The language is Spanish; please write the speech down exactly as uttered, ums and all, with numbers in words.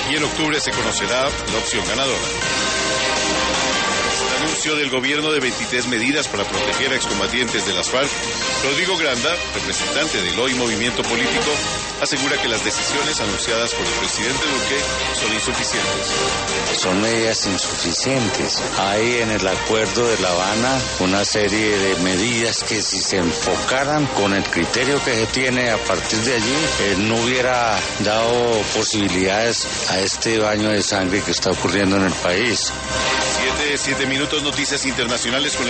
y en octubre se conocerá la opción ganadora. El anuncio del gobierno de veintitrés medidas para proteger a excombatientes de las FARC, Rodrigo Granda, representante del hoy movimiento político, asegura que las decisiones anunciadas por el presidente Duque son insuficientes. Son medidas insuficientes. Hay en el acuerdo de La Habana una serie de medidas que si se enfocaran con el criterio que se tiene a partir de allí, eh, no hubiera dado posibilidades a este baño de sangre que está ocurriendo en el país. Siete, siete minutos, noticias internacionales con el